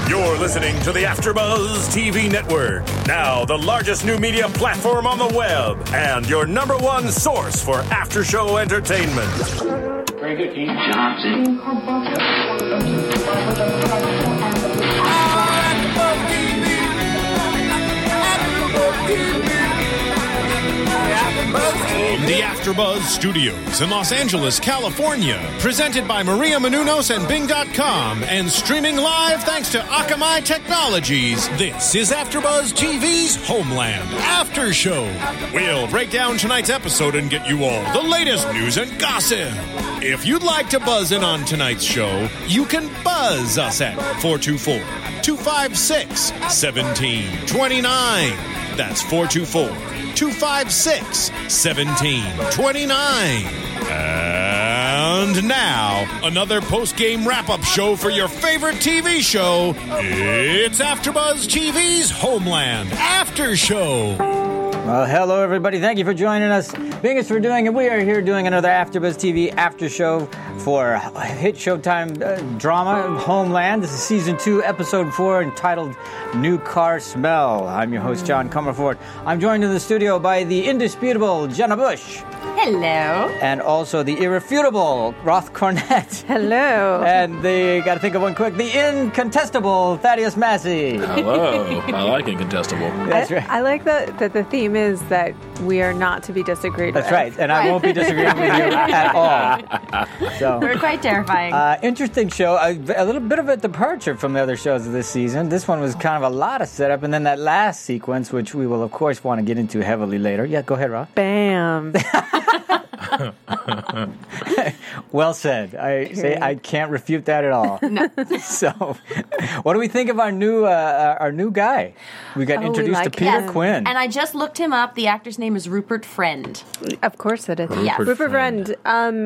You're listening to the AfterBuzz TV Network, now the largest new media platform on the web, and your number one source for after-show entertainment. Very good, Dean Johnson. From the AfterBuzz Studios in Los Angeles, California, presented by Maria Menounos and Bing.com, and streaming live thanks to Akamai Technologies, this is AfterBuzz TV's Homeland After Show. We'll break down tonight's episode and get you all the latest news and gossip. If you'd like to buzz in on tonight's show, you can buzz us at 424-256-1729. That's 424-256-1729. And now, another post-game wrap-up show for your favorite TV show. It's AfterBuzz TV's Homeland After Show. Well, hello, everybody. Thank you for joining us. Thank us for doing it. We are here doing another AfterBuzz TV after show for hit Showtime drama Homeland. This is Season 2, Episode 4, entitled New Car Smell. I'm your host, John Comerford. I'm joined in the studio by the indisputable Jenna Bush. Hello. And also the irrefutable Roth Cornett. Hello. And got to think of one quick, the incontestable Thaddeus Massey. Hello. I like incontestable. That's right. I like that the theme is that we are not to be disagreed with. That's right. And I won't be disagreeing with you at all. So, we're quite terrifying. Interesting show. A little bit of a departure from the other shows of this season. This one was kind of a lot of setup. And then that last sequence, which we will, of course, want to get into heavily later. Yeah, go ahead, Roth. Bam. Well said. I can't refute that at all. No. So, what do we think of our new guy? We got introduced to Peter Quinn. And I just looked him up. The actor's name is Rupert Friend. Of course it is. Rupert Friend.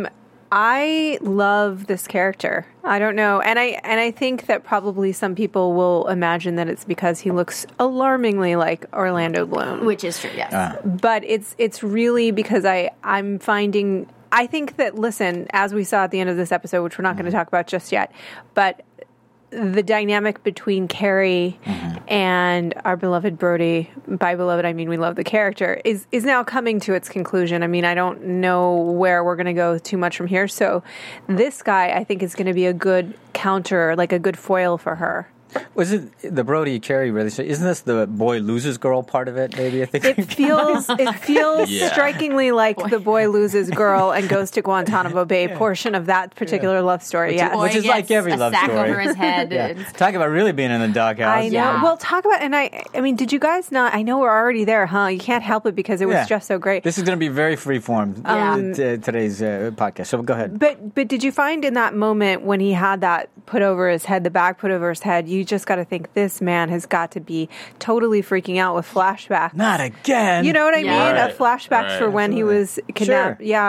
I love this character. I don't know. And I think that probably some people will imagine that it's because he looks alarmingly like Orlando Bloom. Which is true, yes. But it's really because I'm finding... I think that, listen, as we saw at the end of this episode, which we're not going to talk about just yet, but the dynamic between Carrie and our beloved Brody, by beloved I mean we love the character, is now coming to its conclusion. I mean, I don't know where we're going to go too much from here. So this guy, I think, is going to be a good counter, like a good foil for her. Was it the Brody Carrie really? Isn't this the boy loses girl part of it? Maybe I think it feels strikingly like the boy loses girl and goes to Guantanamo Bay portion of that particular love story. Which is like every love story. A sack over his head. Talk about really being in the doghouse. I know. Yeah. Well, talk about I mean, did you guys not? I know we're already there, huh? You can't help it because it was just so great. This is going to be very freeform today's podcast. So go ahead. But did you find in that moment when he had that put over his head, the bag put over his head, you just got to think this man has got to be totally freaking out with flashbacks. Not again. You know what I mean? Right. A flashback for when he was kidnapped. Sure.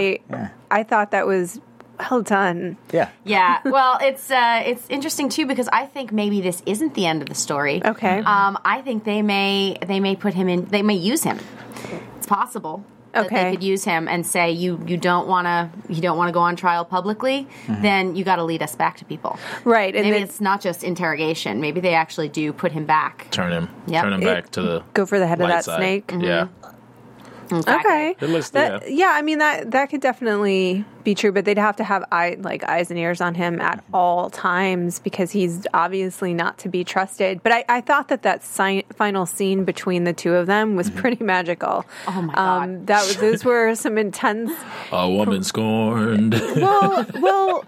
I thought that was well done. Yeah. Yeah. Well, it's interesting too because I think maybe this isn't the end of the story. Okay. I think they may put him in. They may use him. It's possible. That they could use him and say you don't want to go on trial publicly, then you got to lead us back to people. Right. And maybe it's not just interrogation. Maybe they actually do put him back. Turn him back to the go for the head of that side. snake. Mm-hmm. Yeah. Exactly. Okay. It looks, I mean that could definitely be true, but they'd have to have eyes and ears on him at all times because he's obviously not to be trusted. But I thought that final scene between the two of them was pretty magical. Oh my God. Those were some intense. A woman scorned. Well.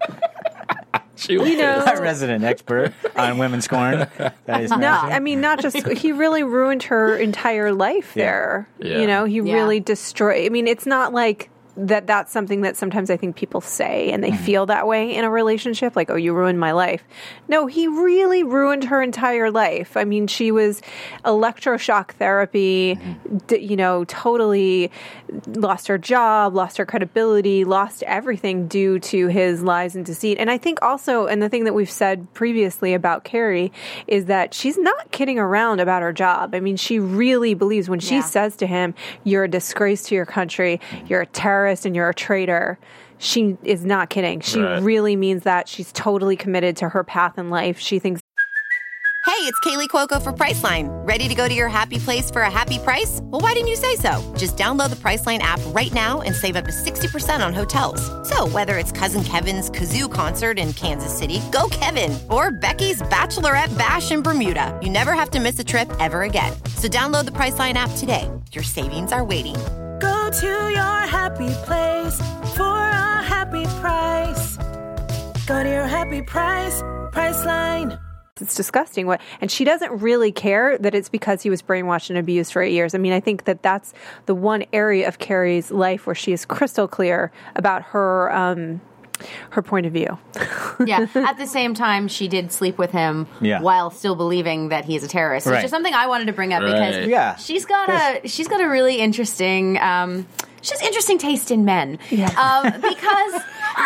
Our resident expert on women scorn. That is not just he really ruined her entire life there. Yeah. He really destroyed. I mean, it's not like that's something that sometimes I think people say and they feel that way in a relationship, like, oh, you ruined my life. No, he really ruined her entire life. I mean, she was electroshock therapy, totally lost her job, lost her credibility, lost everything due to his lies and deceit. And I think also, and the thing that we've said previously about Carrie is that she's not kidding around about her job. I mean, she really believes when she says to him, you're a disgrace to your country, you're a terrorist, and you're a traitor. She is not kidding. She really means that. She's totally committed to her path in life. She thinks. Hey, it's Kaylee Cuoco for Priceline. Ready to go to your happy place for a happy price? Well, why didn't you say so? Just download the Priceline app right now and save up to 60% on hotels. So whether it's Cousin Kevin's Kazoo Concert in Kansas City, go Kevin, or Becky's Bachelorette Bash in Bermuda, you never have to miss a trip ever again. So download the Priceline app today. Your savings are waiting. Go to your happy place for a happy price. Go to your happy price, Priceline. It's disgusting. And she doesn't really care that it's because he was brainwashed and abused for 8 years. I mean, I think that that's the one area of Carrie's life where she is crystal clear about her point of view. Yeah. At the same time, she did sleep with him while still believing that he's a terrorist. Which is something I wanted to bring up because she's got a really interesting. She has interesting taste in men. Yeah. Because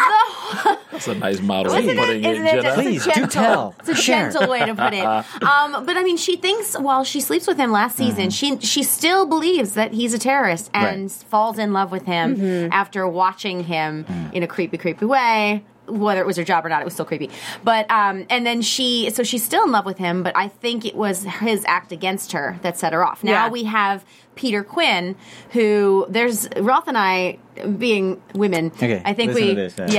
that's a nice model of putting it, Jenna. Please, do tell. It's a gentle way to put it. But I mean, she thinks while she sleeps with him last season, she still believes that he's a terrorist and falls in love with him after watching him in a creepy, creepy way. Whether it was her job or not, it was still creepy. But and then she's still in love with him. But I think it was his act against her that set her off. Now we have Peter Quinn, who Roth and I, being women, I think we're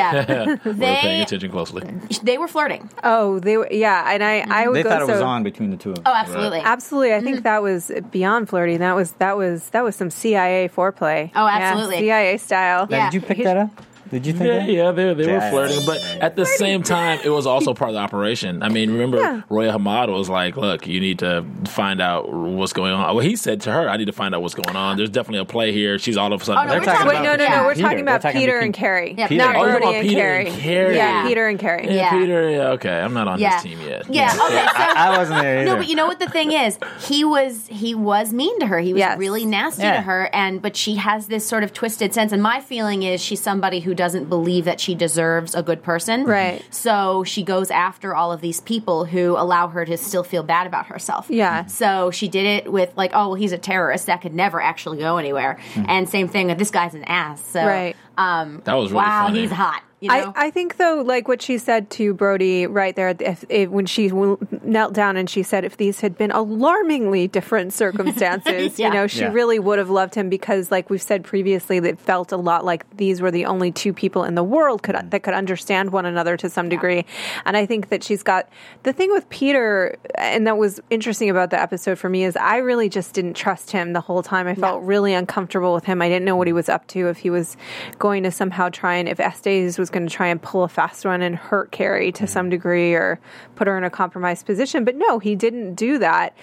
paying attention closely. They were flirting. Oh, they were, and I would they go thought it was on between the two of them. Oh, absolutely, absolutely. I think that was beyond flirting. That was some CIA foreplay. Oh, absolutely, CIA style. Now, did you pick that up? Did you think that? Yeah, they were flirting, but at the same time, it was also part of the operation. I mean, remember, Roya Hamad was like, look, you need to find out what's going on. Well, he said to her, I need to find out what's going on. There's definitely a play here. She's all of a sudden... No, we're talking about Peter and Carrie. Yeah, not Brody and Carrie. Yeah, Peter and Carrie. Yeah, Peter, okay. I'm not on this team yet. Yeah, okay. So, I wasn't there either. No, but you know what the thing is? He was mean to her. He was really nasty to her, but she has this sort of twisted sense, and my feeling is she's somebody who doesn't believe that she deserves a good person. Right. So she goes after all of these people who allow her to still feel bad about herself. Yeah. So she did it with like, oh, well, he's a terrorist. That could never actually go anywhere. And same thing with this guy's an ass. So right. That was really funny. He's hot. You know? I think, though, like what she said to Brody right there, when she knelt down and she said if these had been alarmingly different circumstances, she really would have loved him because, like we've said previously, that felt a lot like these were the only two people in the world that could understand one another to some degree. And I think that she's got the thing with Peter, and that was interesting about the episode for me, is I really just didn't trust him the whole time. I felt really uncomfortable with him. I didn't know what he was up to, if he was going to somehow try and, if Estes was going to try and pull a fast one and hurt Carrie to some degree or put her in a compromised position. But no, he didn't do that.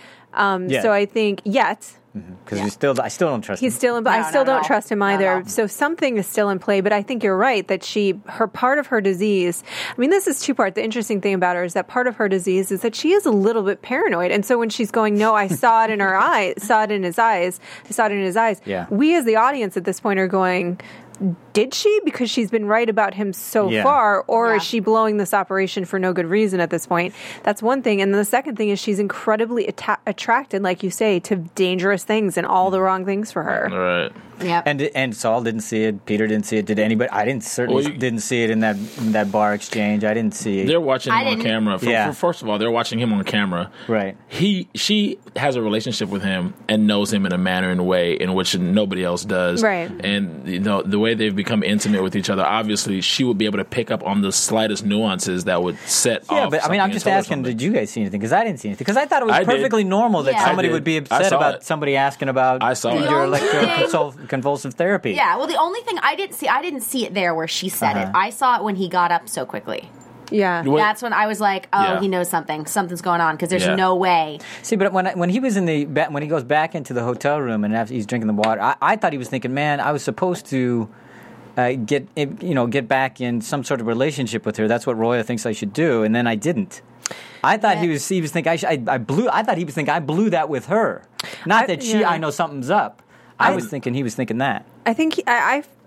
So I think because I still don't trust him. He's still I still don't trust him either. So something is still in play, but I think you're right that her part of her disease, I mean, this is two parts. The interesting thing about her is that part of her disease is that she is a little bit paranoid. And so when she's going, no, I saw it in her eye, saw it in his eyes, I saw it in his eyes. Yeah. We as the audience at this point are going, did she? Because she's been right about him so far, or is she blowing this operation for no good reason at this point? That's one thing. And then the second thing is she's incredibly attracted, like you say, to dangerous things and all the wrong things for her. Right. Yep. And Saul didn't see it. Peter didn't see it. Did anybody? I didn't didn't see it in that bar exchange. I didn't see it. They're watching him on camera. First of all, they're watching him on camera. Right. She has a relationship with him and knows him in a manner and way in which nobody else does. Right. And the way they've become intimate with each other, obviously she would be able to pick up on the slightest nuances that would set off. Yeah, but I mean, I'm just asking, did you guys see anything? Because I didn't see anything. Because I thought it was perfectly normal that somebody would be upset about somebody asking about your electroconvulsive therapy. Yeah, well, the only thing I didn't see it there where she said it. I saw it when he got up so quickly. Yeah. That's when I was like, he knows something. Something's going on because there's no way. See, but when he was when he goes back into the hotel room and after he's drinking the water, I thought he was thinking, man, I was supposed to get back in some sort of relationship with her. That's what Roya thinks I should do, and then I didn't. I thought he was thinking I thought he was thinking I blew that with her. Not that I know something's up. I was thinking he was thinking that. I think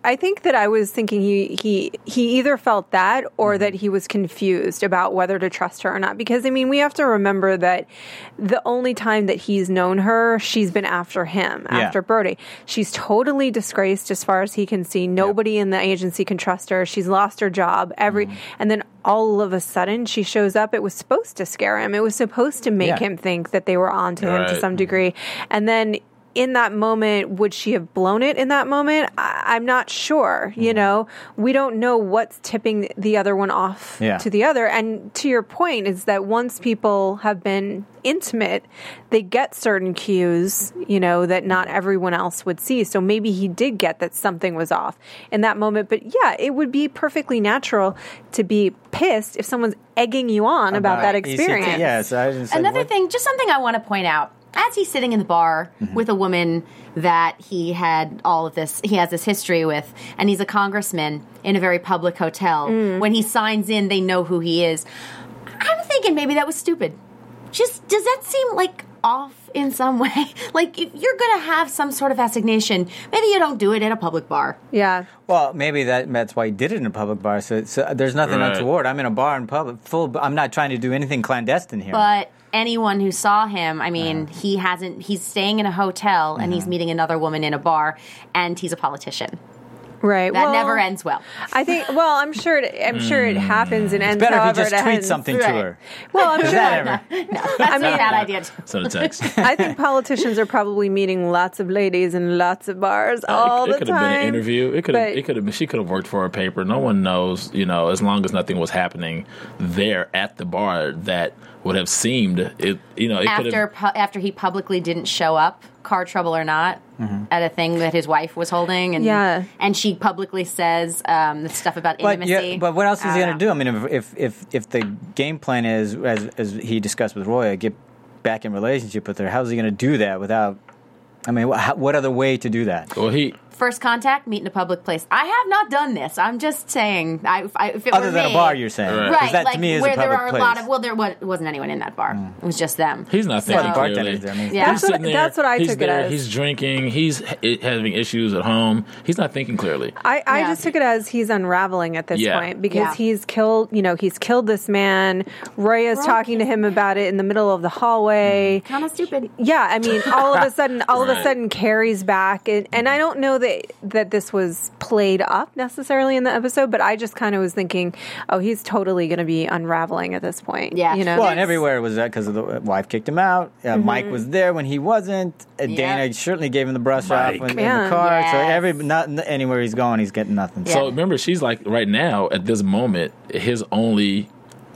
I think that I was thinking he either felt that or that he was confused about whether to trust her or not. Because, I mean, we have to remember that the only time that he's known her, she's been after him, after Brody. She's totally disgraced as far as he can see. Nobody in the agency can trust her. She's lost her job. And then all of a sudden she shows up. It was supposed to scare him. It was supposed to make him think that they were on to him to some degree. And then in that moment, would she have blown it in that moment? I'm not sure. You know, we don't know what's tipping the other one off to the other. And to your point is that once people have been intimate, they get certain cues, you know, that not everyone else would see. So maybe he did get that something was off in that moment. But yeah, it would be perfectly natural to be pissed if someone's egging you on about that experience. Yes. Another thing, just something I want to point out. As he's sitting in the bar with a woman that he has this history with, and he's a congressman in a very public hotel. When he signs in, they know who he is. I'm thinking maybe that was stupid. Just, does that seem like off in some way? Like, if you're going to have some sort of assignation, maybe you don't do it at a public bar. Yeah. Well, maybe that's why he did it in a public bar. So there's nothing untoward. I'm in a bar in public. I'm not trying to do anything clandestine here. But anyone who saw him, I mean, he's staying in a hotel and he's meeting another woman in a bar, and he's a politician. Right. That never ends well. I think. Well, I'm sure it happens and ends. Better however if you just tweet ends. something to her. Well, I'm sure. That's a bad idea. Send a text. I think politicians are probably meeting lots of ladies in lots of bars all the time. It could have been an interview. She could have worked for a paper. No one knows. You know, as long as nothing was happening there at the bar, that would have seemed it. You know, after he publicly didn't show up, car trouble or not, at a thing that his wife was holding, and she publicly says the stuff about intimacy. But what else is he going to do? I mean, if the game plan is, as he discussed with Roya, get back in relationship with her, how's he going to do that without? I mean, what other way to do that? Well, First contact, meet in a public place. I have not done this. I'm just saying. If it Other were than me, a bar, you're saying. Right. That like, to me is where a public there are place. a lot of, well, there wasn't anyone in that bar. It was just them. He's not thinking clearly. That's what I took it as. He's drinking. He's having issues at home. He's not thinking clearly. I just took it as he's unraveling at this point because he's killed. You know, he's killed this man. Roya's talking to him about it in the middle of the hallway. Kind of stupid. Yeah, I mean, all of a sudden, Carrie's back, and I don't know that this was played up necessarily in the episode, but I just kind of was thinking, oh, he's totally going to be unraveling at this point. Yeah, you know. Well, and everywhere was that because the wife kicked him out. Mike was there when he wasn't. Dana certainly gave him the brush off in the car. Yes. So not anywhere he's going, he's getting nothing. So remember, she's like right now at this moment, his only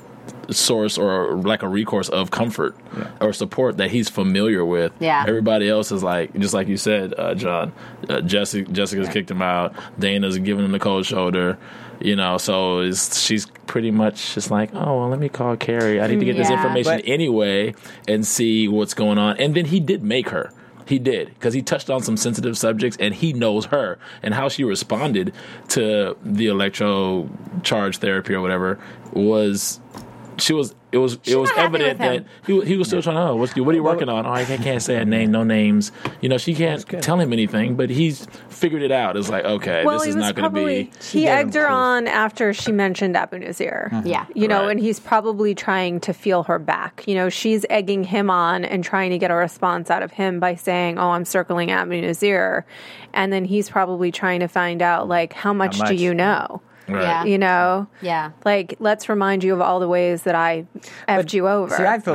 source or like a recourse of comfort or support that he's familiar with. Yeah. Everybody else is like, just like you said, John, Jessica's kicked him out. Dana's giving him the cold shoulder. You know, so she's pretty much just like, oh, well, let me call Carrie. I need to get this information anyway and see what's going on. And then he did make her. He did, because he touched on some sensitive subjects, and he knows her and how she responded to the electro charge therapy or whatever was. It was evident that he was still trying to know what are you working on? Oh, I can't say a name, no names. You know, she can't tell him anything, but he's figured it out. It's like, okay, this is not going to be. He egged her on after she mentioned Abu Nazir. Yeah, you know, and he's probably trying to feel her back. You know, she's egging him on and trying to get a response out of him by saying, "Oh, I'm circling Abu Nazir," and then he's probably trying to find out like how much do you know. Right. Yeah. You know? Yeah. Like, let's remind you of all the ways that I effed you over. See, I feel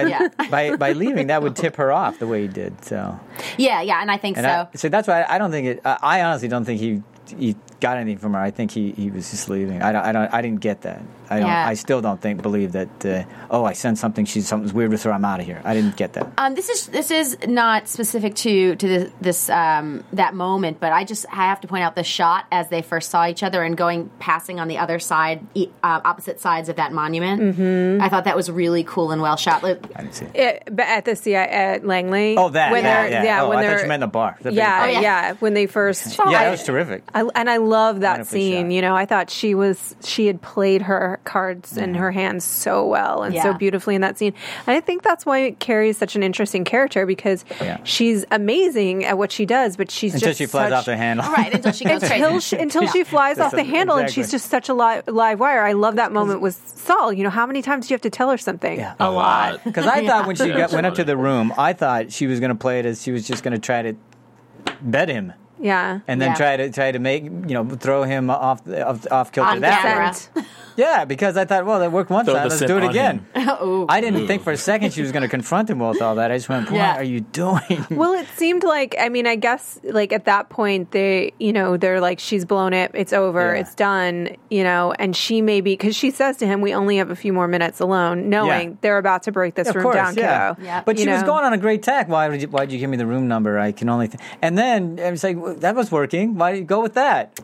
by leaving, that would tip her off the way he did. So. Yeah, and I think so. So that's why I don't think it. I honestly don't think he got anything from her. I think he was just leaving. I didn't get that. I still don't believe that. I sensed something's weird with her. I'm out of here. I didn't get that. This is not specific to this that moment, but I have to point out the shot as they first saw each other and passing on the other side, opposite sides of that monument. Mm-hmm. I thought that was really cool and well shot. I didn't see it. But at the at Langley. Oh, that. When yeah. When I thought you meant the bar. When they first. That was terrific. I love that scene. shot. You know, I thought she had played her cards in her hands so well and so beautifully in that scene. And I think that's why Carrie is such an interesting character, because she's amazing at what she does, but she's until just she flies off the handle. Right, until she goes crazy. until she flies off the handle, and exactly. she's just such a live wire. I love that moment with Saul. You know, how many times do you have to tell her something? Yeah. A lot. Because I thought when she went up to the room, I thought she was going to play it as she was just going to try to bed him. Yeah. And then try to make, throw him off kilter On that camera. way. Yeah, because I thought, well, that worked one Throw time. the Let's scent do it on again. I didn't think for a second she was going to confront him with all that. I just went, what are you doing? Well, it seemed like, I mean, I guess, like, at that point, they're like, she's blown it, it's over, it's done, and she may be, because she says to him, we only have a few more minutes alone, knowing they're about to break this room down, kiddo. Yeah. But she was going on a great tack. Why'd you give me the room number? I can only... And then it's like, that was working. Why did you go with that?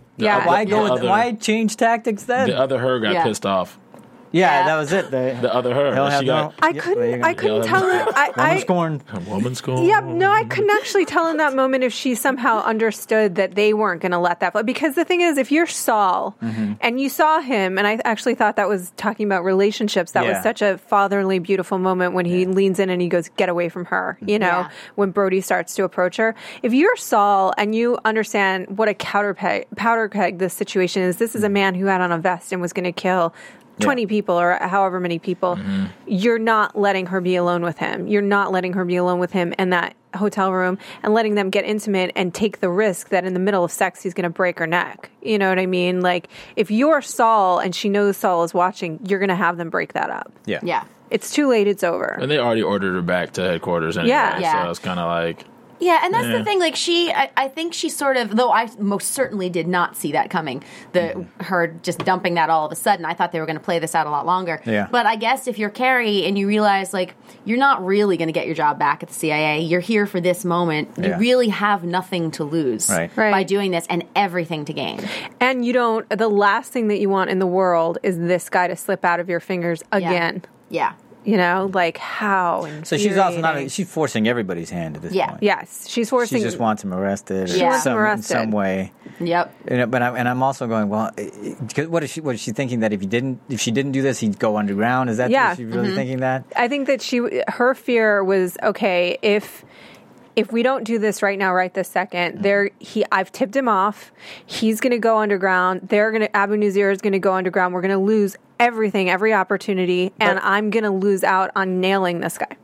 Why change tactics then? The other her got pissed off. Yeah, that was it. The other her. I couldn't tell her. Woman scorned. Woman scorned. Yeah, no, I couldn't actually tell in that moment if she somehow understood that they weren't going to let that fly. Because the thing is, if you're Saul and you saw him, and I actually thought that was talking about relationships, that was such a fatherly, beautiful moment when he leans in and he goes, get away from her, when Brody starts to approach her. If you're Saul and you understand what a powder keg this situation is, this is a man who had on a vest and was going to kill 20 people or however many people, you're not letting her be alone with him. You're not letting her be alone with him in that hotel room and letting them get intimate and take the risk that in the middle of sex he's going to break her neck. You know what I mean? Like, if you're Saul and she knows Saul is watching, you're going to have them break that up. Yeah. It's too late. It's over. And they already ordered her back to headquarters anyway. Yeah. So it's kind of like... Yeah, and that's the thing. Like, I think she sort of, though I most certainly did not see that coming, her just dumping that all of a sudden. I thought they were going to play this out a lot longer. Yeah. But I guess if you're Carrie and you realize, like, you're not really going to get your job back at the CIA, you're here for this moment, you really have nothing to lose by doing this and everything to gain. And the last thing that you want in the world is this guy to slip out of your fingers again. Yeah. Like how? So she's also she's forcing everybody's hand at this point. Yes, she's forcing. She just wants him arrested. She wants him arrested in some way. Yep. But I'm also going, well, what is she thinking that if she didn't do this, he'd go underground? Is that is she really thinking that? I think that her fear was, okay, if we don't do this right now, right this second, I've tipped him off. He's going to go underground. Abu Nazir is going to go underground. We're going to lose everything, every opportunity, and I'm going to lose out on nailing this guy.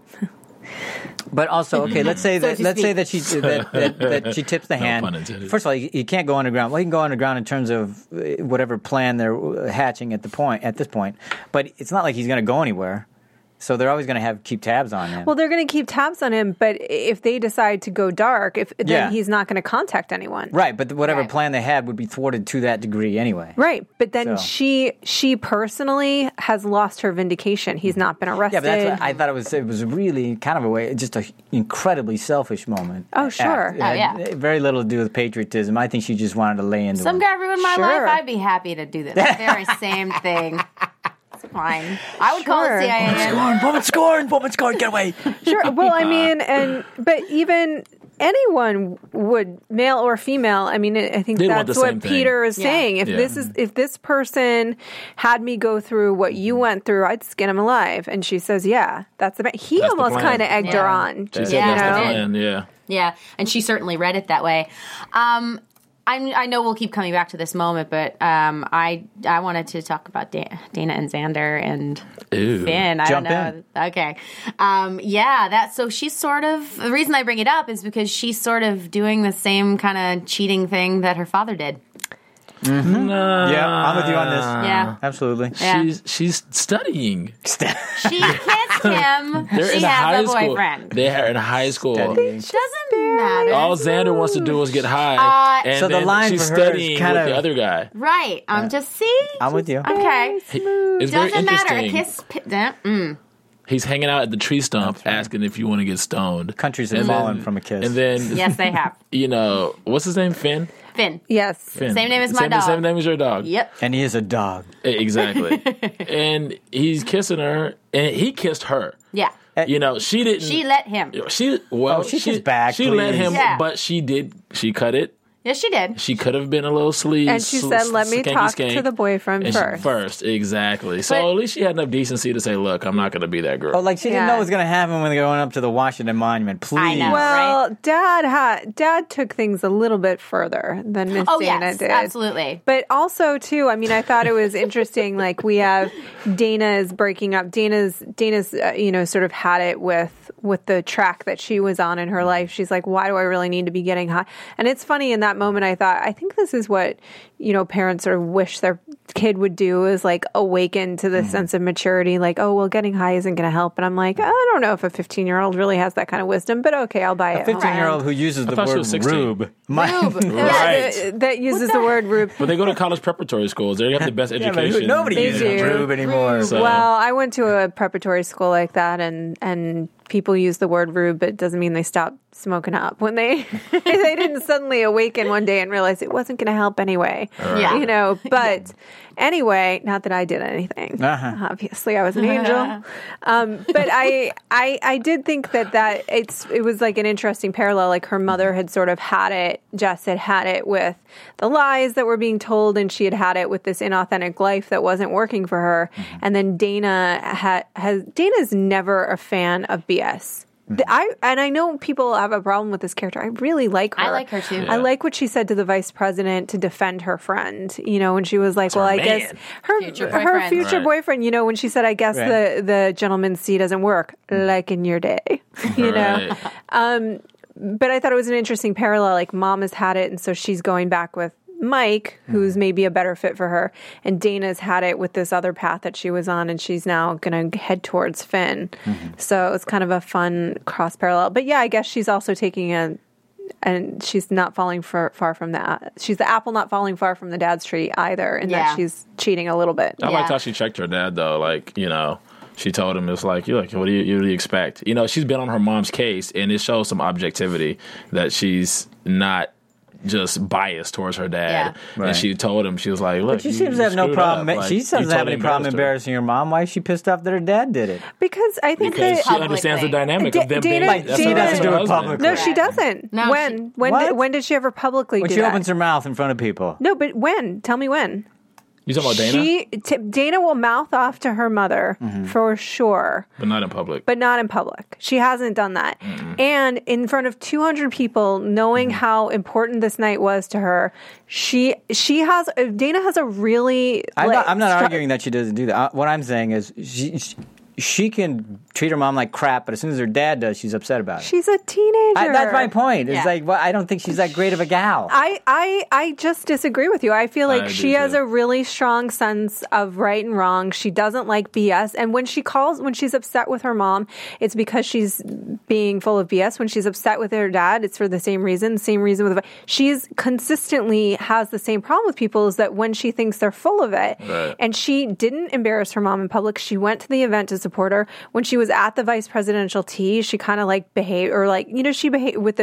But also, okay, let's say that she tips the hand. First of all, you can't go underground. Well, you can go underground in terms of whatever plan they're hatching at this point. But it's not like he's going to go anywhere. So they're always going to keep tabs on him. Well, they're going to keep tabs on him, but if they decide to go dark, then he's not going to contact anyone. Right, but whatever plan they had would be thwarted to that degree anyway. Right, but then she personally has lost her vindication. He's not been arrested. Yeah, but that's what I thought it was really kind of a way, just an incredibly selfish moment. Oh, sure. It had very little to do with patriotism. I think she just wanted to lay into Some him. guy ruined my life. I'd be happy to do this. The very same thing. Fine. I would call it CIA. Woman scorned, get away. Sure. Well, I mean, but even anyone would, male or female. I mean, I think that's what Peter is saying. If this person had me go through what you went through, I'd skin him alive. And she says, that's he almost kind of egged her on. She said that's the plan. Yeah, and she certainly read it that way. I know we'll keep coming back to this moment, but I wanted to talk about Dana and Xander and Finn. I don't know. Okay. So she's sort of, the reason I bring it up is because she's sort of doing the same kind of cheating thing that her father did. Mm-hmm. I'm with you on this. Yeah, absolutely. Yeah. She's studying. She kissed him. She has a boyfriend. They are in high school. Doesn't matter. All Xander wants to do is get high, and so the line she's for her studying is kind with of the other guy. Right. I'm with you. Okay. It's very Doesn't matter. interesting. A kiss. He's hanging out at the tree stump, asking if you want to get stoned. Countries have fallen from a kiss. And then, yes, they have. What's his name? Finn. Yes. Finn. Same name as my dog. Same name as your dog. Yep. And he is a dog. Exactly. And he's kissing her, and he kissed her. Yeah. She didn't. She let him. She kiss back. She let him, Yeah. but she cut it. Yes, she did. She could have been a little sleaze. And she said, let me talk to the boyfriend first. First, exactly. So at least she had enough decency to say, look, I'm not going to be that girl. Oh, like she didn't know what was going to happen when they were going up to the Washington Monument. Please. I know, well, right? Dad took things a little bit further than Miss Dana did. Absolutely. But also, too, I mean, I thought it was interesting. Like, we have Dana's breaking up. Dana's sort of had it with the track that she was on in her life. She's like, why do I really need to be getting high? And it's funny, in that moment, I thought, I think this is what, parents sort of wish their kid would do, is like awaken to the sense of maturity. Like, oh, well, getting high isn't going to help. And I'm like, I don't know if a 15-year-old really has that kind of wisdom, but okay, I'll buy it. A 15-year-old who uses the word rube. Right. That uses the word rube. But they go to college preparatory schools. They have the best education. Nobody uses rube anymore. So. Well, I went to a preparatory school like that, and people use the word rube, but it doesn't mean they stop smoking up. When they didn't suddenly awaken one day and realize it wasn't going to help anyway. Right. Yeah. But anyway, not that I did anything. Obviously, I was an angel. But I did think that it was like an interesting parallel. Like, her mother had sort of had it, Jess had it with the lies that were being told, and she had it with this inauthentic life that wasn't working for her. And then Dana's never a fan of BS. I know people have a problem with this character. I really like her. I like her too. Yeah. I like what she said to the vice president to defend her friend. When she was like, I guess her future boyfriend. When she said, I guess the gentleman's C doesn't work, like in your day. But I thought it was an interesting parallel. Like, mom has had it, and so she's going back with Mike, who's maybe a better fit for her, and Dana's had it with this other path that she was on, and she's now going to head towards Finn. So it's kind of a fun cross parallel. But yeah, I guess she's also taking and she's not falling far from that. She's the apple not falling far from the dad's tree either, in that she's cheating a little bit. I liked how she checked her dad, though. Like, she told him, it's like, what do you expect? She's been on her mom's case, and it shows some objectivity that she's not just biased towards her dad. Yeah. And she told him, she was like, look, but she seems to have no problem. She doesn't have any problem embarrassing her mom. Why is she pissed off that her dad did it? Because I think that she understands the dynamic of them being. She doesn't do it publicly. No, she doesn't. No, when did she ever publicly do that? When she opens her mouth in front of people. No, but when? Tell me when. You talking about Dana? Dana will mouth off to her mother for sure. But not in public. She hasn't done that. And in front of 200 people, knowing how important this night was to her, Dana has a really... I'm not arguing that she doesn't do that. What I'm saying is she can treat her mom like crap, but as soon as her dad does, she's upset about it. She's a teenager. That's my point. It's like, I don't think she's that great of a gal. I just disagree with you. I feel like she has a really strong sense of right and wrong. She doesn't like BS. And when she's upset with her mom, it's because she's being full of BS. When she's upset with her dad, it's for the same reason. She's consistently has the same problem with people, is that when she thinks they're full of it, and she didn't embarrass her mom in public, she went to the event to support her. When she was at the vice presidential tea, she kind of like behaved, or like, she behaved with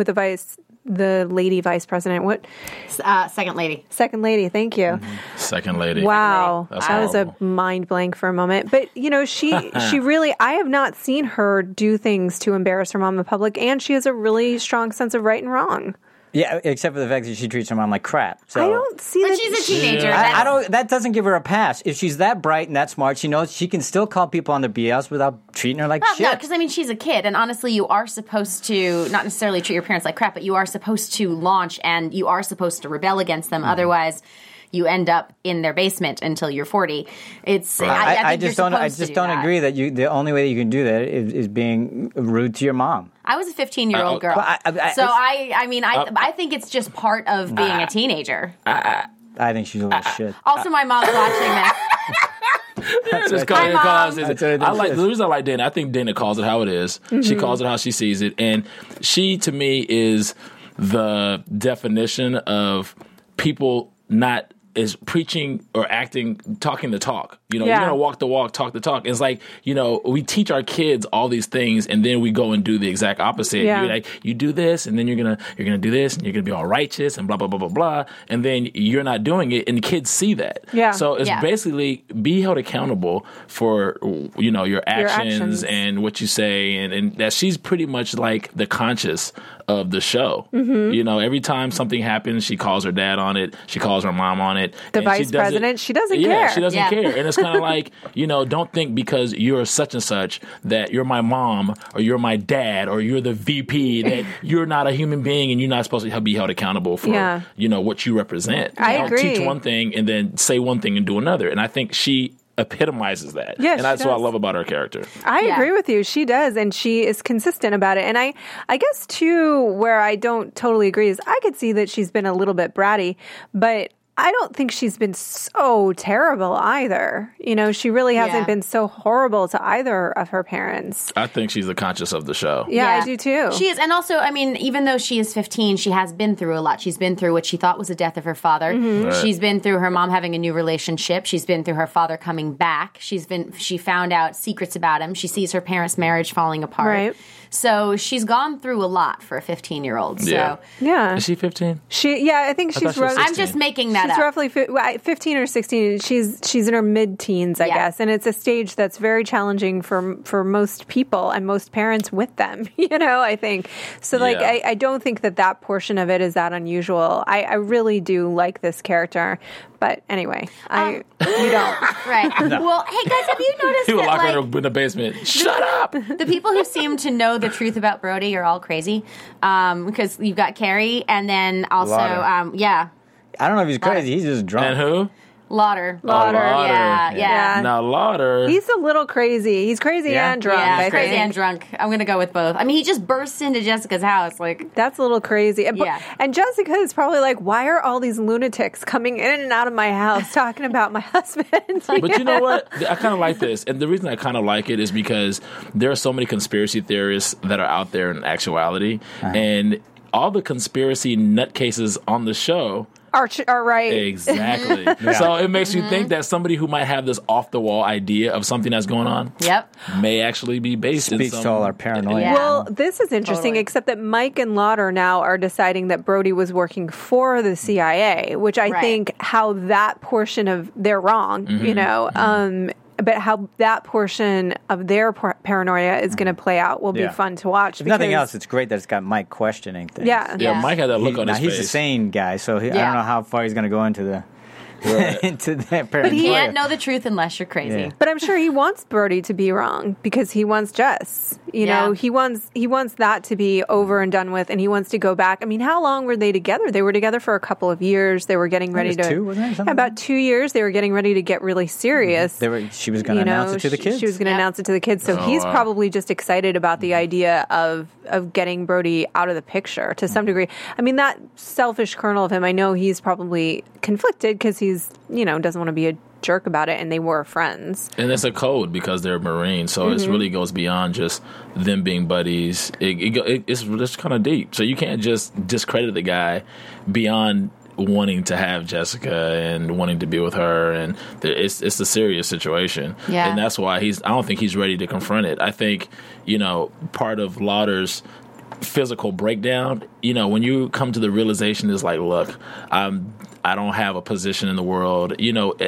the lady vice president. What? Second lady. Second lady. Thank you. Second lady. Wow. That was a mind blank for a moment. But, she really, I have not seen her do things to embarrass her mom in public, and she has a really strong sense of right and wrong. Yeah, except for the fact that she treats her mom like crap. So I don't see that. But she's a teenager. I don't. That doesn't give her a pass. If she's that bright and that smart, she knows she can still call people on the BS without treating her like shit. No, because she's a kid, and honestly, you are supposed to not necessarily treat your parents like crap, but you are supposed to launch, and you are supposed to rebel against them. Otherwise, you end up in their basement until you're 40. It's I just don't agree that the only way that you can do that is being rude to your mom. I was a 15-year-old girl, I think it's just part of being a teenager. I think she's a little shit. Also, my mom's watching this. Just call it. The reason I like Dana, I think Dana calls it how it is. She calls it how she sees it, and she, to me, is the definition of people not is preaching or acting, talking the talk. You know, you're going to walk the walk, talk the talk. It's like, you know, we teach our kids all these things and then we go and do the exact opposite. Yeah. You're like, you do this and then you're going to do this and you're going to be all righteous and blah, blah, blah, blah, blah. And then you're not doing it and the kids see that. Yeah. So it's basically be held accountable for, you know, your actions and what you say. And that she's pretty much like the conscious of the show. Mm-hmm. You know, every time something happens, she calls her dad on it. She calls her mom on it. The vice president, she doesn't care. Yeah, she doesn't care. And it's kind of like, you know, don't think because you're such and such that you're my mom or you're my dad or you're the VP that you're not a human being and you're not supposed to be held accountable for, you know, what you represent. I agree. Teach one thing and then say one thing and do another. And I think she epitomizes that. Yes, and that's what I love about her character. I agree with you. She does, and she is consistent about it. And I guess, too, where I don't totally agree is I could see that she's been a little bit bratty, but I don't think she's been so terrible either. You know, she really hasn't been so horrible to either of her parents. I think she's the conscious of the show. Yeah, I do too. She is. And also, I mean, even though she is 15, she has been through a lot. She's been through what she thought was the death of her father. Mm-hmm. Right. She's been through her mom having a new relationship. She's been through her father coming back. She found out secrets about him. She sees her parents' marriage falling apart. Right. So she's gone through a lot for a 15-year-old. So Is she 15? I think she's. she was 16. I'm just making that She's up. roughly 15 or 16. She's in her mid-teens, I guess, and it's a stage that's very challenging for most people and most parents with them. You know, I think so. Like, I don't think that portion of it is that unusual. I really do like this character, but anyway, you don't. Right. No. Well, hey guys, have you noticed He would that lock her in the basement. Shut up! The people who seem to know the truth about Brody are all crazy, because you've got Carrie, and then also, Lauder. I don't know if he's crazy. He's just drunk. And who? Lauder. Lauder. Yeah. Now Lauder. He's a little crazy. He's crazy and drunk. Yeah, I crazy think. and drunk. I'm going to go with both. I mean, he just bursts into Jessica's house. Like, that's a little crazy. And Jessica is probably like, why are all these lunatics coming in and out of my house talking about my husband? But you know what? I kind of like this. And the reason I kind of like it is because there are so many conspiracy theorists that are out there in actuality. And all the conspiracy nutcases on the show are right. Exactly. So it makes you think that somebody who might have this off-the-wall idea of something that's going on may actually be based in some... to all our paranoia. Yeah. Well, this is interesting, except that Mike and Lauder now are deciding that Brody was working for the CIA, which I think how that portion of... They're wrong, you know, but how that portion of their paranoia is going to play out will be fun to watch. If nothing else, it's great that it's got Mike questioning things. Yeah, Mike had that look on his face. He's a sane guy, so I don't know how far he's going to go into the... into that but he can't know the truth unless you're crazy. Yeah. But I'm sure he wants Brody to be wrong because he wants Jess. You know, he wants that to be over and done with, and he wants to go back. I mean, how long were they together? They were together for a couple of years. They were getting ready to 2, wasn't it? About 2 years. They were getting ready to get really serious. She was going to announce it to the kids. She was going to announce it to the kids. So he's probably just excited about the idea of getting Brody out of the picture to some degree. I mean, that selfish kernel of him, I know he's probably conflicted because he's, you know, doesn't want to be a jerk about it, and they were friends. And it's a code because they're Marines, so it really goes beyond just them being buddies. It's kind of deep. So you can't just discredit the guy beyond wanting to have Jessica and wanting to be with her, and it's a serious situation. Yeah. And that's why I don't think he's ready to confront it. I think, you know, part of Lauder's physical breakdown, you know, when you come to the realization is like, look, I don't have a position in the world, you know,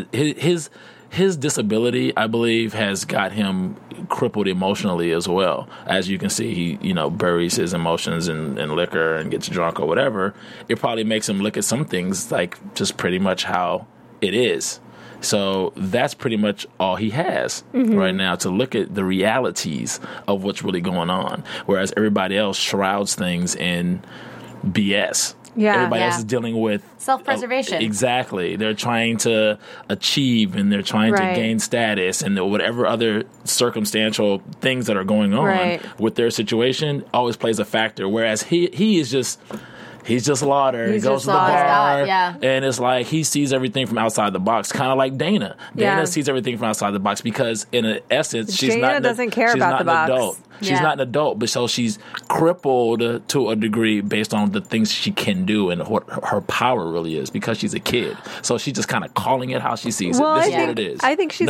his disability, I believe, has got him crippled emotionally as well. As you can see, he, you know, buries his emotions in liquor and gets drunk or whatever. It probably makes him look at some things like just pretty much how it is. So that's pretty much all he has right now, to look at the realities of what's really going on. Whereas everybody else shrouds things in BS. Yeah. Everybody else is dealing with self-preservation. Exactly. They're trying to achieve and they're trying to gain status and whatever other circumstantial things that are going on with their situation always plays a factor. Whereas he is just... He's just Lauder. He goes to the bar, and it's like he sees everything from outside the box, kind of like Dana. Dana sees everything from outside the box because, in essence, she's Dana not. doesn't care about the box. Adult. She's not an adult, but so she's crippled to a degree based on the things she can do and what her power really is because she's a kid. So she's just kind of calling it how she sees it. This is what it is. I think she's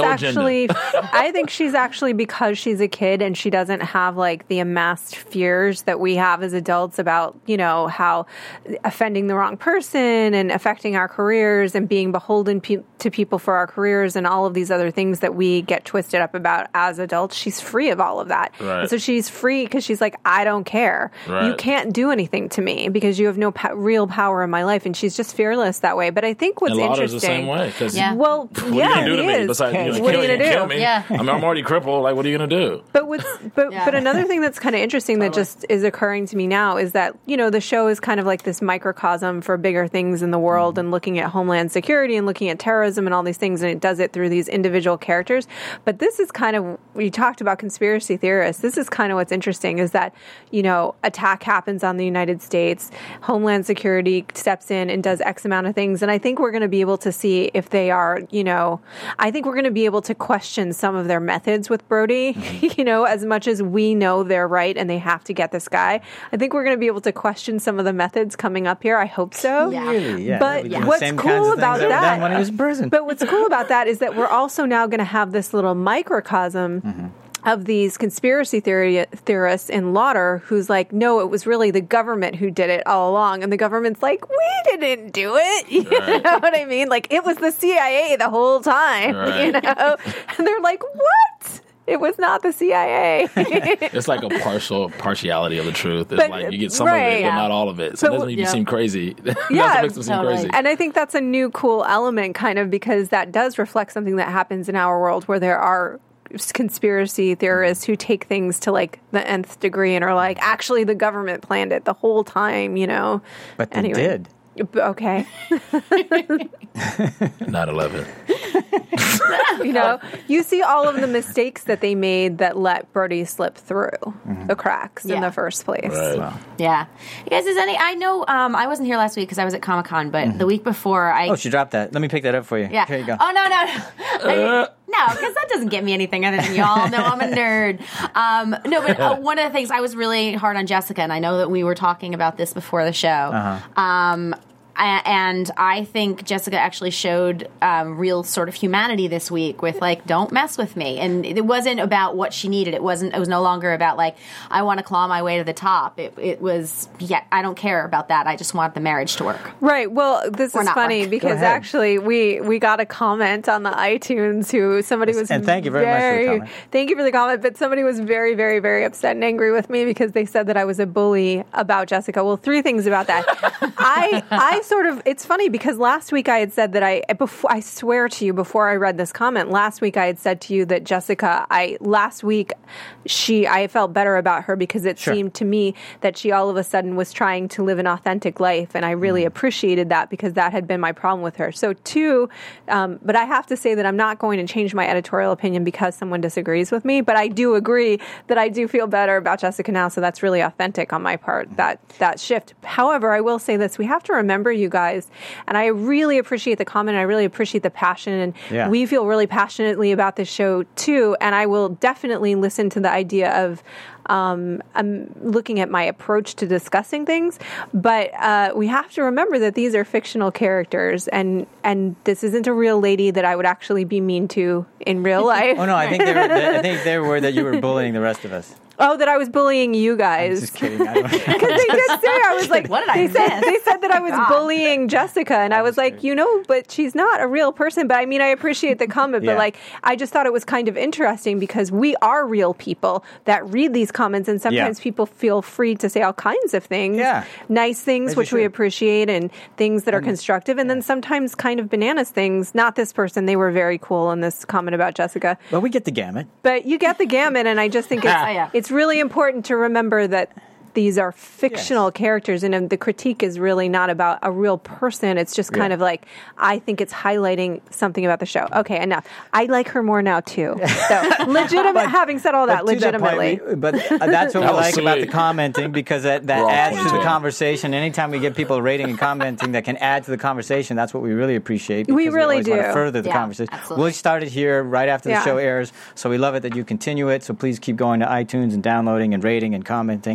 I think she's actually, because she's a kid and she doesn't have like the amassed fears that we have as adults about, how offending the wrong person and affecting our careers and being beholden to people for our careers and all of these other things that we get twisted up about as adults. She's free of all of that. Right. And so she's free because she's like, I don't care. Right. You can't do anything to me because you have no real power in my life. And she's just fearless that way. But I think what's interesting. The same way. Well, what are you going to do to me? Besides, what are you going to do? Kill me. Yeah. I'm already crippled. Like, what are you going to do? But another thing that's kind of interesting that just is occurring to me now is that, the show is kind of like this microcosm for bigger things in the world and looking at Homeland Security and looking at terrorism and all these things. And it does it through these individual characters. But this is kind of, you talked about conspiracy theorists. This is kind of what's interesting is that, attack happens on the United States. Homeland Security steps in and does X amount of things. And I think we're going to be able to see if they are, I think we're going to be able to question some of their methods with Brody, as much as we know they're right and they have to get this guy. I think we're going to be able to question some of the methods coming up here. I hope so. Yeah. Really? Yeah. But what's cool about that? When he was in prison. But what's cool about that is that we're also now going to have this little microcosm of these conspiracy theorists in Lauder who's like, no, it was really the government who did it all along. And the government's like, we didn't do it. You know what I mean? Like, it was the CIA the whole time, And they're like, what? It was not the CIA. It's like a partiality of the truth. It's like you get some of it, but not all of it. So it doesn't even seem crazy. That's what makes them seem crazy. And I think that's a new cool element, kind of, because that does reflect something that happens in our world where there are conspiracy theorists who take things to like the nth degree and are like, actually the government planned it the whole time, But they did. Okay. 9/11. You see all of the mistakes that they made that let Brody slip through the cracks in the first place. Right. Wow. Yeah. You guys, I know I wasn't here last week because I was at Comic-Con, but the week before Oh, she dropped that. Let me pick that up for you. Yeah. Here you go. Oh, no. No, because that doesn't get me anything other than y'all know I'm a nerd. But one of the things, I was really hard on Jessica, and I know that we were talking about this before the show. And I think Jessica actually showed real sort of humanity this week with like, don't mess with me. And it wasn't about what she needed. It was no longer about like, I want to claw my way to the top. It was, I don't care about that. I just want the marriage to work. Right. Well, this is funny because actually we got a comment on the iTunes who somebody was, and thank you very much for the comment. Thank you for the comment, but somebody was very, very, very upset and angry with me because they said that I was a bully about Jessica. Well, 3 things about that. I sort of, it's funny because last week I had said that I swear to you before I read this comment, last week I had said to you that Jessica, I felt better about her because it seemed to me that she all of a sudden was trying to live an authentic life. And I really appreciated that because that had been my problem with her. So 2, but I have to say that I'm not going to change my editorial opinion because someone disagrees with me, but I do agree that I do feel better about Jessica now. So that's really authentic on my part, that shift. However, I will say this, we have to remember, you guys, and I really appreciate the comment. I really appreciate the passion, and we feel really passionately about this show too. And I will definitely listen to the idea of I'm looking at my approach to discussing things, but we have to remember that these are fictional characters, and this isn't a real lady that I would actually be mean to in real life. Oh no, I think they were that you were bullying the rest of us. Oh, that I was bullying you guys. I'm just kidding. Because they did say, I was like, what did I miss? They said that I was bullying Jessica, and I was like, but she's not a real person. But I mean, I appreciate the comment, but like, I just thought it was kind of interesting because we are real people that read these comments, and sometimes people feel free to say all kinds of things, nice things, which we appreciate, and things that are constructive, and then sometimes kind of bananas things. Not this person; they were very cool in this comment about Jessica. Well, we get the gamut. But you get the gamut, and I just think it's really important to remember that these are fictional characters, and the critique is really not about a real person. It's just kind of like, I think it's highlighting something about the show. Okay, enough. I like her more now, too. So, having said all that, legitimately. But that's what we like about the commenting, because that adds to the conversation. Anytime we get people rating and commenting that can add to the conversation, that's what we really appreciate. We really do. Want to further the conversation. Absolutely. We started here right after the show airs, so we love it that you continue it. So please keep going to iTunes and downloading and rating and commenting. Yes.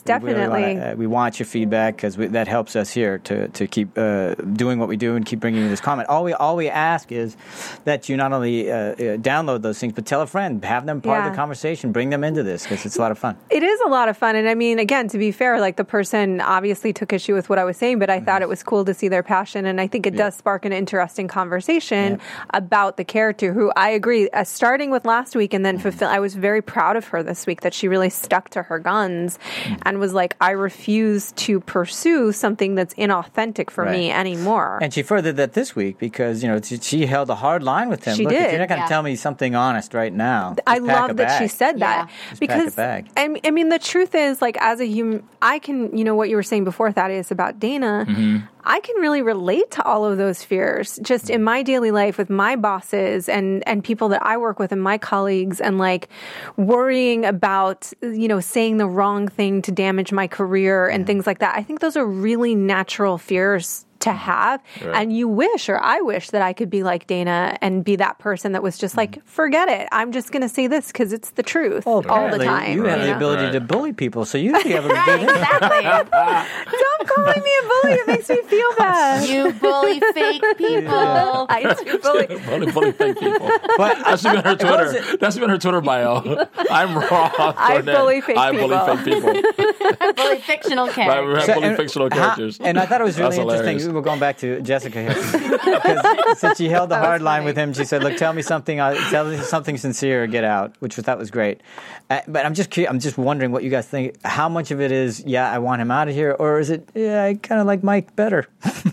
definitely. We want your feedback because that helps us here to keep doing what we do and keep bringing you this comment. All we ask is that you not only download those things, but tell a friend, have them part of the conversation, bring them into this because it's a lot of fun. It is a lot of fun. And I mean, again, to be fair, like the person obviously took issue with what I was saying, but I thought it was cool to see their passion. And I think it does spark an interesting conversation about the character who I agree, starting with last week and then I was very proud of her this week that she really stuck to her guns and was like, I refuse to pursue something that's inauthentic for me anymore. And she furthered that this week because, she held a hard line with him. She Look, did. if you're not going to tell me something honest right now, I love that she said that. Because, I mean, the truth is, like, as a human, I can, what you were saying before, Thaddeus, about Dana, I can really relate to all of those fears just in my daily life with my bosses and people that I work with and my colleagues and like worrying about, saying the wrong thing to damage my career and things like that. I think those are really natural fears to have. And you wish, or I wish that I could be like Dana and be that person that was just like, forget it. I'm just going to say this because it's the truth all the time. You have the ability to bully people, so you'd be able to do that. Exactly. Stop calling me a bully. It makes me feel bad. You bully fake people. I do bully. bully fake people. But that's been her Twitter. That's been her Twitter bio. I'm raw. I bully fake people. I bully fake people. Bully fictional characters. Bully fictional characters. And I thought it was really interesting. Hilarious. We're going back to Jessica here. Because since she held the hard line with him, she said, look, tell me something sincere or get out, which I thought was great. But I'm just curious, I'm just wondering what you guys think. How much of it is, I want him out of here, or is it, I kind of like Mike better?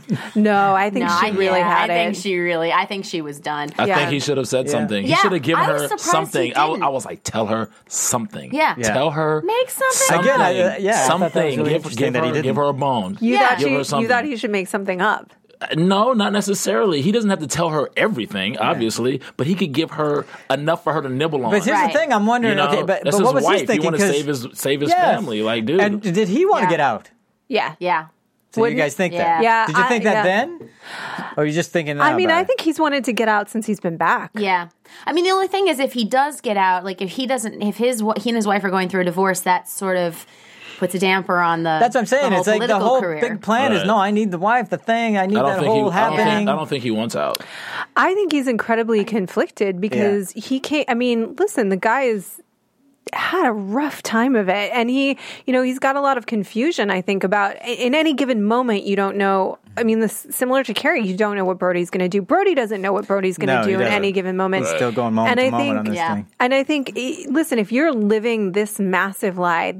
No, I think she really had I think she was done. I think he should have said something. He should have given her something. I was like, tell her something. Yeah. Tell her. Make something. Again, something. Really give her a bone. You thought he should make something up. No, not necessarily. He doesn't have to tell her everything, obviously, but he could give her enough for her to nibble on. But here's the thing: I'm wondering. that's but his what was wife. he thinking? He wanted to save his family. Like, dude. And did he want to get out? Yeah. So you guys think that? Yeah. Did you think that then? Or are you just thinking now? I mean, I think he's wanted to get out since he's been back. Yeah. I mean, the only thing is if he does get out, like if he and his wife are going through a divorce, that sort of puts a damper on the That's what I'm saying. It's like the whole career. big plan is, no, I need the wife, the thing, I need that whole happening. I don't think he wants out. I think he's incredibly conflicted because he can't, I mean, listen, the guy had a rough time of it. And he's got a lot of confusion, I think, about in any given moment, you don't know. I mean, similar to Carrie, you don't know what Brody's going to do. Brody doesn't know what Brody's going to do in any given moment. He's still going moment to moment on this thing. And I think, listen, if you're living this massive lie,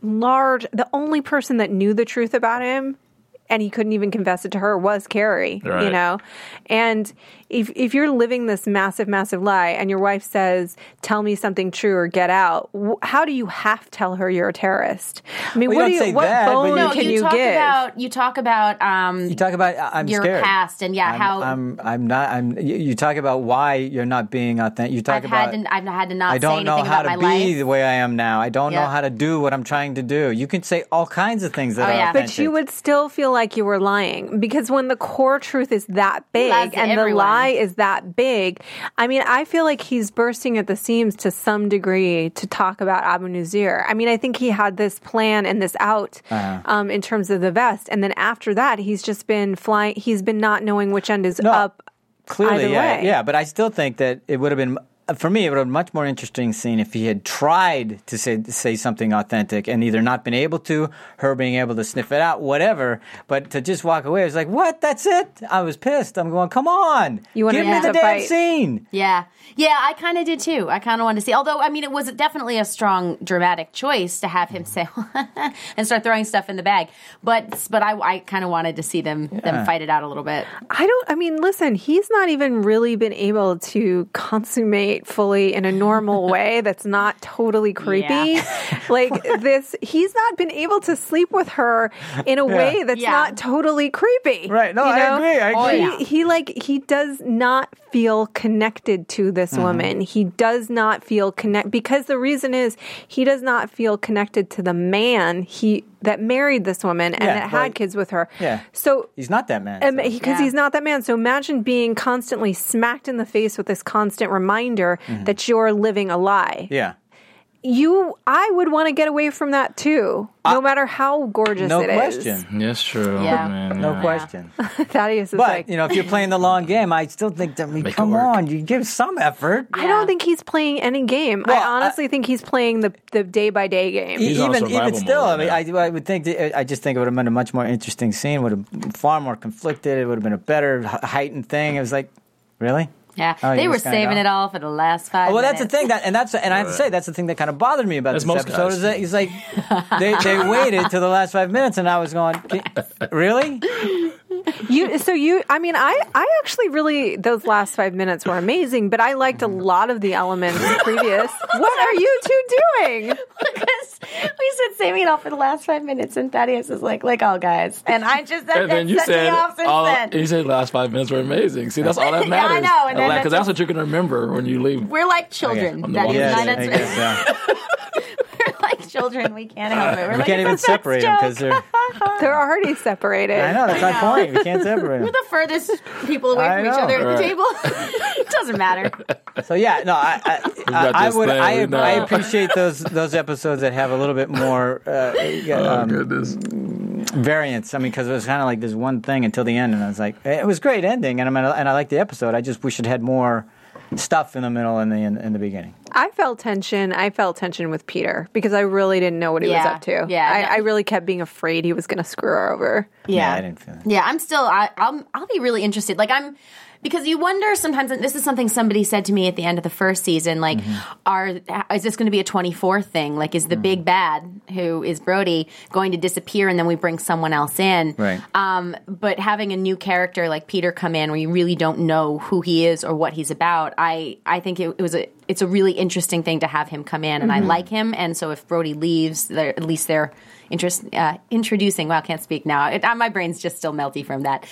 the only person that knew the truth about him, and he couldn't even confess it to her, was Carrie, And if you're living this massive, massive lie and your wife says, tell me something true or get out, how do you half tell her you're a terrorist? I mean, what bone can you give? You talk about I'm your scared. past and you talk about why you're not being authentic. You talk I've had to not I don't say know anything how about to my be life. the way I am now. I don't know how to do what I'm trying to do. You can say all kinds of things that are authentic. But you would still feel like you were lying because when the core truth is that big and the lie is that big, I mean, I feel like he's bursting at the seams to some degree to talk about Abu Nuzir. I mean, I think he had this plan and this out in terms of the vest. And then after that, he's just been flying. He's been not knowing which end is up. Clearly, either way. Yeah. But I still think that it would have been, for me, it would have been a much more interesting scene if he had tried to say something authentic and either not been able to, her being able to sniff it out, whatever, but to just walk away. It was like, what? That's it? I was pissed. I'm going, come on. Give me the damn scene. Yeah. Yeah, I kind of did too. I kind of wanted to see. Although, I mean, it was definitely a strong dramatic choice to have him say and start throwing stuff in the bag. But I kind of wanted to see them fight it out a little bit. Listen, he's not even really been able to consummate fully in a normal way that's not totally creepy. He's not been able to sleep with her in a way that's not totally creepy. Right. No, I agree. He does not feel connected to this woman. He does not feel because the reason is he does not feel connected to the man that married this woman and that had kids with her. Yeah. So he's not that man. Because he's not that man. So imagine being constantly smacked in the face with this constant reminder that you're living a lie. Yeah. I would want to get away from that too, no matter how gorgeous it is. No question. That's true. Yeah. Man, No question. Thaddeus is But, like, if you're playing the long game, I still think that, Make it come work. on, you give some effort. I don't think he's playing any game. Well, I honestly think he's playing the day-by-day game. He's on Even survival still, mode I now. I would think I just think it would have been a much more interesting scene. Would have far more conflicted. It would have been a better heightened thing. It was like, really? Yeah, Oh, they you were just kinda saving go? it all for the last 5 Well, minutes. that's the thing, and I have to say that's the thing that kind of bothered me about That's this most episode. guys. Is that it's like they waited till the last 5 minutes, and I was going, really? I actually really, those last 5 minutes were amazing, but I liked a lot of the elements previous. What are you two doing? Because we said saving it all for the last 5 minutes, and Thaddeus is like all guys. And I just And then you set me said off since then. you said the last 5 minutes were amazing. See, that's all that Yeah, I matters. know, and then Because that's that's what you're going to remember when you leave. We're like children. On the Thaddeus walk. and I, I that's guess, yeah. we're like children. We can't help it. We're We like, can't even it's a sex separate them because joke. they're. They're already separated. I know that's my point. We can't separate We're them. the furthest people away I from each know. other at the Right. table. It doesn't matter. So yeah, no, got I this would. thing, we know. I appreciate those episodes that have a little bit more Goodness. variance. I mean, because it was kind of like this one thing until the end, and I was like, it was a great ending, and I liked the episode. I just wish it had more stuff in the middle and in the beginning. I felt tension. I felt tension with Peter because I really didn't know what he was Yeah. up to. Yeah. I really kept being afraid he was going to screw her over. Yeah, I didn't feel that. Yeah, I'm still. I'll be really interested. Because you wonder sometimes. And this is something somebody said to me at the end of the first season. Like, is this going to be a 24 thing? Like, is the big bad who is Brody going to disappear and then we bring someone else in? Right. But having a new character like Peter come in, where you really don't know who he is or what he's about, I think it's a really interesting thing to have him come in, and I like him. And so if Brody leaves, at least they're introducing. Well, I can't speak now. My brain's just still melty from that.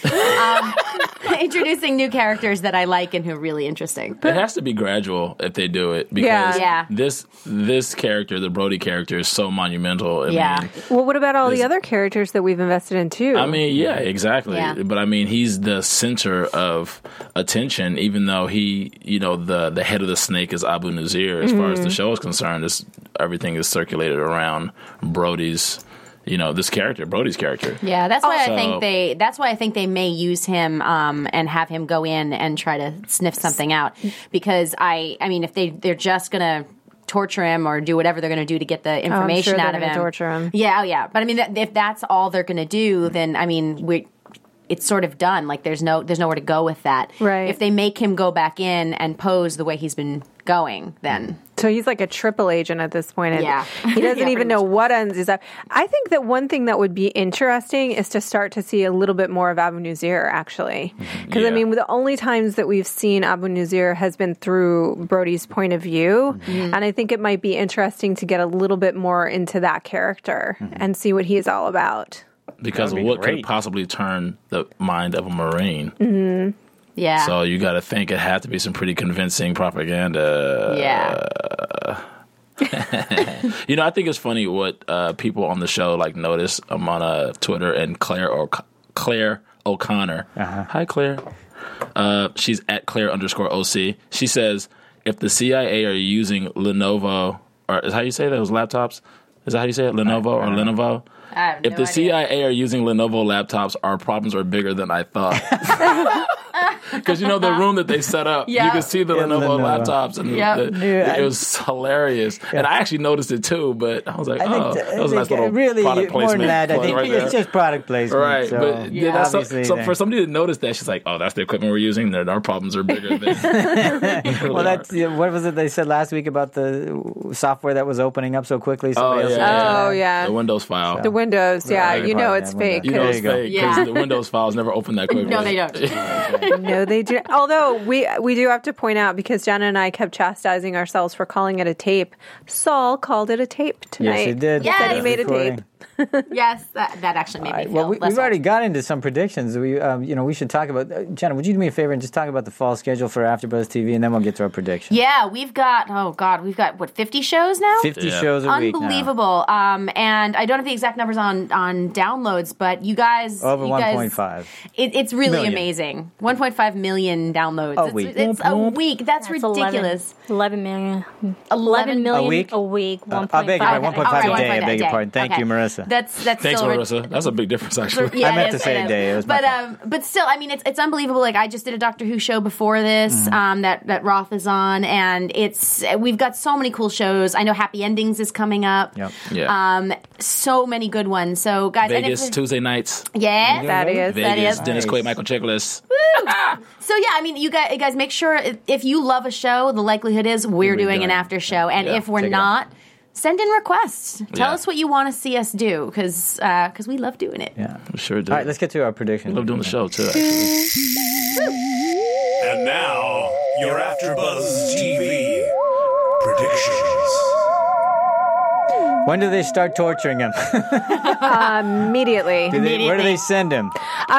Introducing new characters that I like and who are really interesting. It has to be gradual if they do it because Yeah. this character, the Brody character, is so monumental. I mean, Well, what about all the other characters that we've invested in too? I mean, yeah, exactly. Yeah. But I mean, he's the center of attention, even though he, the head of the snake is Abu Nazir. As far as the show is concerned, everything is circulated around Brody's, this character, Brody's character. Yeah, that's why So- I think they may use him and have him go in and try to sniff something out, because I mean, if they're just gonna torture him or do whatever they're going to do to get the information sure out they're of gonna him. torture him. Yeah. But I mean, if that's all they're going to do, then I mean, it's sort of done. Like there's nowhere to go with that. Right. If they make him go back in and pose the way he's been going, then So he's like a triple agent at this point. And Yeah. he doesn't Yeah, even pretty know much. what ends is up. I think that one thing that would be interesting is to start to see a little bit more of Abu Nazir, actually. Because, I Yeah. mean, the only times that we've seen Abu Nazir has been through Brody's point of view. And I think it might be interesting to get a little bit more into that character and see what he's all about. Because That would of be what great. could possibly turn the mind of a Marine. yeah. So you got to think it had to be some pretty convincing propaganda. Yeah. I think it's funny what people on the show notice. I'm on Twitter, and Claire O'Connor. Hi, Claire. She's at Claire_OC. She says, if the CIA are using Lenovo, or is how you say those laptops? Is that how you say it? Lenovo or Lenovo? I have If no the idea. CIA are using Lenovo laptops, our problems are bigger than I thought. Because the room that they set up, Yeah. you can see the Yeah, Lenovo Lenovo. laptops, and Yep. it was hilarious. And I actually noticed it too, but I was like, that was a nice little really product more placement. than that. I think right it's there. just product placement. Right, So, but that's obviously so they- for somebody to notice that, she's like, "Oh, that's the equipment we're using. Our problems are bigger than." well, that's what was it they said last week about the software that was opening up so quickly? Somebody else said that. Oh, yeah. the Windows file. The Windows, yeah. Right, You know right, it's yeah, fake. You know it's There you go. fake because Yeah. the Windows files never open that quickly. No, they don't. No, they do. Although we do have to point out, because Jana and I kept chastising ourselves for calling it a tape. Saul called it a tape tonight. Yes, he did. Yes. Said he made a Recording. tape. Yes, that actually made me feel Well, less we've already old. got into some predictions. We should talk about. Jenna, would you do me a favor and just talk about the fall schedule for AfterBuzz TV, and then we'll get to our predictions. Yeah, we've got what, 50 shows now? 50 shows a week now. Unbelievable. And I don't have the exact numbers on downloads, but you guys Over you guys- 1.5. It's really million. amazing. 1.5 million downloads. A week. It's a week. That's ridiculous. 11 million. 11 million A week? A week. 1.5. I beg your pardon, 1.5 All right, a day. I 1.5 beg your day. pardon. Thank Okay. you, Marissa. That's Thanks, still Marissa. That's a big difference, actually. Yeah, I meant it to is, say it a day. It was my fault. but still, I mean, it's unbelievable. Like I just did a Doctor Who show before this that Roth is on, and we've got so many cool shows. I know Happy Endings is coming up. Yep. Yeah. So many good ones. So guys, Vegas, and Tuesday nights. yeah, That is. Vegas, is. Dennis Nice. Quaid, Michael Chiklis. So yeah, I mean, you guys make sure if you love a show, the likelihood is we're doing an after show, and Yeah, if we're check it not, send in requests. Tell Yeah. us what you want to see us do, because we love doing it. Yeah. We sure do. All right, let's get to our predictions. love doing the show, too, actually. And now, your AfterBuzz TV predictions. When do they start torturing him? Immediately. Where do they send him?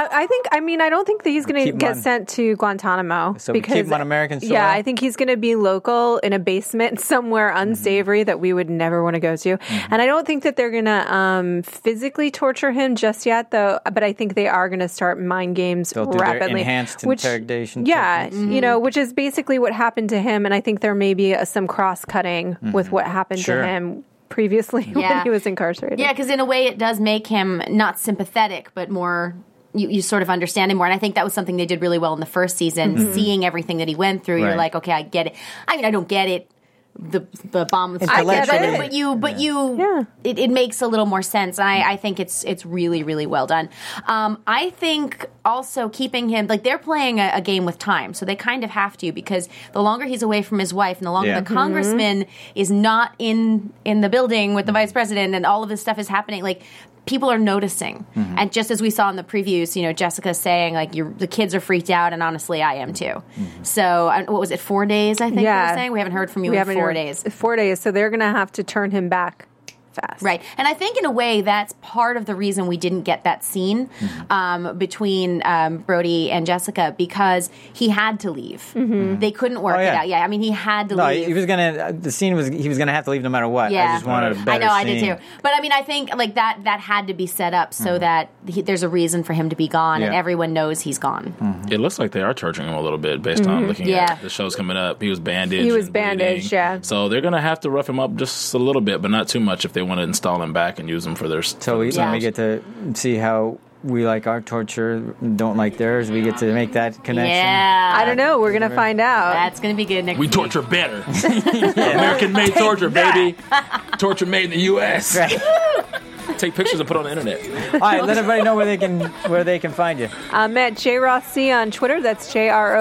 I don't think that he's going to Keep him get on- sent to Guantanamo. So we keep him on American soil? Yeah, I think he's going to be local in a basement somewhere unsavory that we would never want to go to. And I don't think that they're going to physically torture him just yet, though. But I think they are going to start mind games They'll do their rapidly. enhanced interrogation Yeah, techniques. which is basically what happened to him. And I think there may be some cross-cutting with what happened Sure. to him previously when Yeah. he was incarcerated. Yeah, because in a way it does make him not sympathetic, but more. You sort of understand him more, and I think that was something they did really well in the first season. Seeing everything that he went through, Right. you're like, okay, I get it. I mean, I don't get it. The bomb, Intellectually. it makes a little more sense. And I think it's really, really well done. I think also keeping him, like they're playing a game with time, so they kind of have to, because the longer he's away from his wife and the longer Yeah. the congressman is not in the building with the vice president and all of this stuff is happening, like people are noticing. And just as we saw in the previews, Jessica saying like the kids are freaked out, and honestly I am too. So what was it, 4 days I think they were saying? We haven't heard from you in 4 days. 4 days, so they're going to have to turn him back fast. Right. And I think in a way that's part of the reason we didn't get that scene between Brody and Jessica, because he had to leave. They couldn't work it out. Yeah, I mean, he had to leave. he was gonna. The scene was he was gonna have to leave no matter what. Yeah. I just wanted a better I know, I scene. did too. But I mean, I think like that had to be set up so that there's a reason for him to be gone, and Yeah. everyone knows he's gone. It looks like they are torturing him a little bit based on looking Yeah. at the shows coming up. He was bandaged. He was and bleeding. bandaged, yeah. So they're going to have to rough him up just a little bit, but not too much if they want to install him back and use him for their So when we get to see how we like our torture, don't like theirs, we get to make that connection. Yeah. I don't know. We're going to find out. That's going to be good next We week. torture better. American-made torture, baby. Torture made in the U.S. Right. Take pictures and put it on the internet. All right, let everybody know where they can find you. I'm at JRothC on Twitter. That's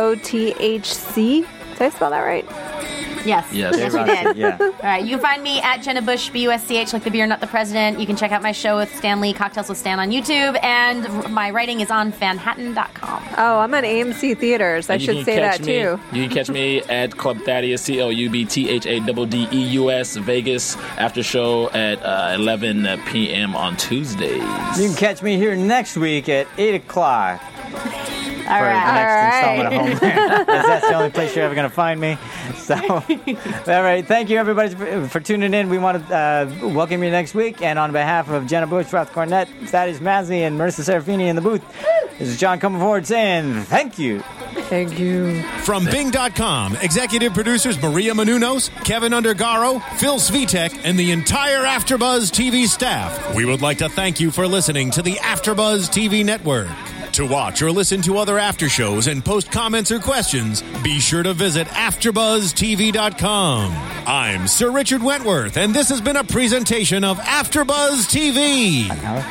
JROTHC. Did I spell that right? Yes. Yes. Yes, you did. Yeah. All right, you can find me at Jenna Bush, BUSCH, like the beer, not the president. You can check out my show with Stan Lee, Cocktails with Stan, on YouTube, and my writing is on fanhattan.com. Oh, I'm at AMC Theaters. I And you should can say catch that me- too. You can catch me at Club Thaddeus, ClubThadeus, Vegas, after show at 11 p.m. on Tuesdays. You can catch me here next week at 8 o'clock. All For the right. next installment of Homeland. That's the only place you're ever going to find me. So, all right. Thank you, everybody, for tuning in. We want to welcome you next week. And on behalf of Jenna Bush, Roth Cornett, Thaddeus Mazzi, and Marissa Serafini in the booth, this is John coming forward saying thank you. Thank you. From Bing.com, executive producers Maria Menounos, Kevin Undergaro, Phil Svitek, and the entire AfterBuzz TV staff, we would like to thank you for listening to the AfterBuzz TV network. To watch or listen to other after shows and post comments or questions, be sure to visit AfterBuzzTV.com. I'm Sir Richard Wentworth, and this has been a presentation of AfterBuzz TV.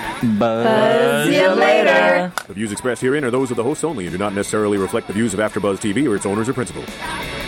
See you later. The views expressed herein are those of the hosts only and do not necessarily reflect the views of AfterBuzz TV or its owners or principals.